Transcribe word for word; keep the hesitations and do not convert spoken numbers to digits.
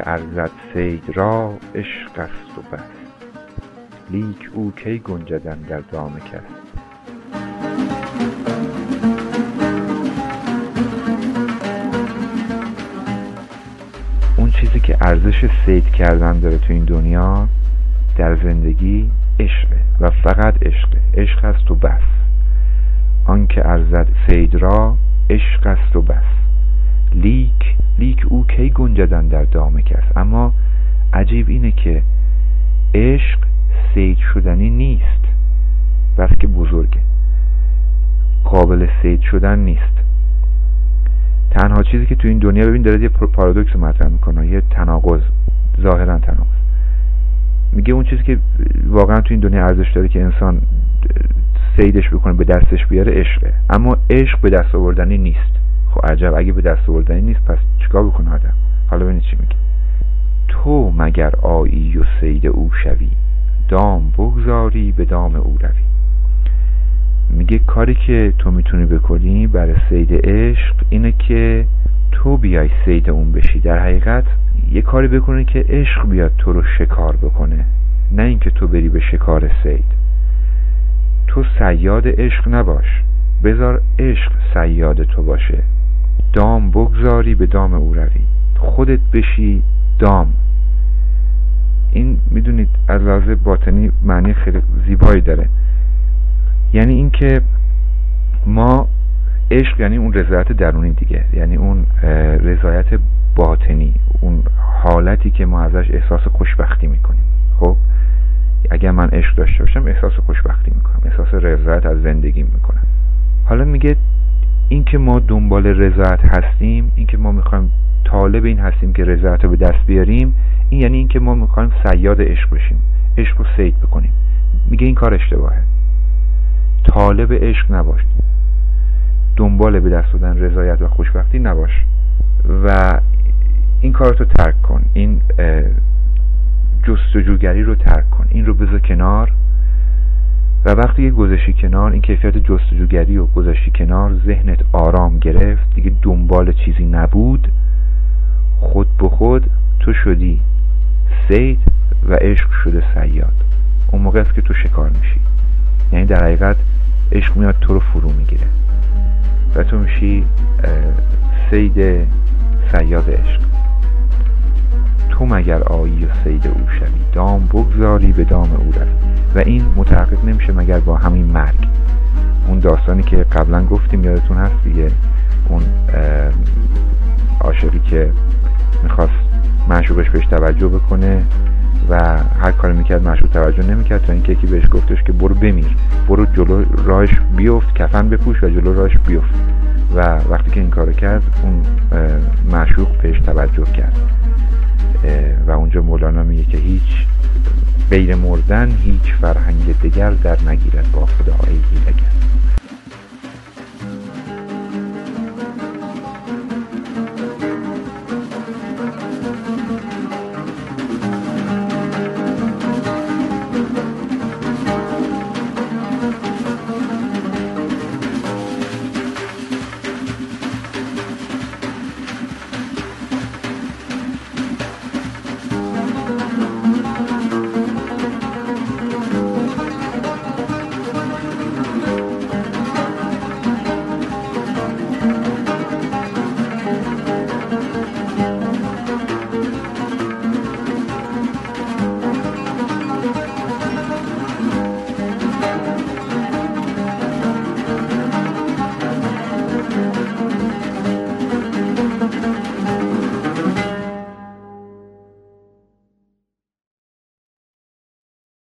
که ارزد صید را عشق است و بس، لیک او کی گنجد اندر دام کس. اون چیزی که ارزش صید کردن داره تو این دنیا در زندگی عشقه و فقط عشقه. عشق است و بس. آن که ارزد صید را عشق است و بس، لیک لیک او کی گنجدن در دام کس. اما عجیب اینه که عشق صید شدنی نیست، بس که بزرگه، قابل صید شدن نیست. تنها چیزی که تو این دنیا، ببین داره یه پارادوکس مطرح میکنه، یه تناقض، ظاهرا تناقض. میگه اون چیزی که واقعا تو این دنیا ارزش داره که انسان صیدش بکنه، به دستش بیاره، عشقه. اما عشق به دست آوردنی نیست. خب عجب، اگه به دست آوردنی نیست پس چیکار بکنه آدم؟ حالا ببینید چی میگه. تو مگر آیی و صید او شوی، دام بگذاری به دام او روی. میگه کاری که تو میتونی بکنی برای صید عشق اینه که تو بیای صید اون بشی. در حقیقت یه کاری بکنی که عشق بیاد تو رو شکار بکنه، نه اینکه تو بری به شکار صید. تو صیاد عشق نباش، بذار عشق صیاد تو باشه. دام بگذاری به دام او روی، خودت بشی دام. این میدونید از لحاظ باطنی معنی خیلی زیبایی داره. یعنی این که ما عشق یعنی اون رضایت درونی دیگه، یعنی اون رضایت باطنی، اون حالتی که ما ازش احساس خوشبختی میکنیم. خب اگر من عشق داشته باشم احساس خوشبختی میکنم، احساس رضایت از زندگی میکنم. حالا میگه این که ما دنبال رضایت هستیم، این که ما میخوایم طالب این هستیم که رضایت رو به دست بیاریم، این یعنی این که ما میخوایم صیاد عشق بشیم، عشق رو صید بکنیم. میگه این کار اشتباهه. طالب عشق نباش، دنبال به دست دادن رضایت و خوشبختی نباش و این کار رو ترک کن. این جستجوگری رو ترک کن، این رو بذار کنار. و وقتی گذاشتی کنار، این کیفیت جستجوگری رو گذاشتی کنار، ذهنت آرام گرفت، دیگه دنبال چیزی نبود، خود به خود تو شدی صید و عشق شده صیاد. اون موقع است که تو شکار میشی. یعنی در حقیقت عشق میاد تو رو فرو میگیره و تو میشی صید صیاد عشق. تو مگر آیی و صید او شوی، دام بگذاری به دام او روی. و این متحقق نمیشه مگر با همین مرگ. اون داستانی که قبلا گفتیم یادتون هست دیگه، اون عاشقی که میخواست معشوقش بهش توجه بکنه و هر کاری میکرد معشوق توجه نمیکرد، تا اینکه یکی بهش گفتش که برو بمیر، برو جلو راهش بیفت، کفن بپوش و جلو راهش بیفت. و وقتی که این کارو کرد، اون معشوق بهش توجه کرد. و اونجا مولانا میگه که هیچ غیر مردن هیچ فرهنگ دیگر در نگیرد با خدای هیلگر.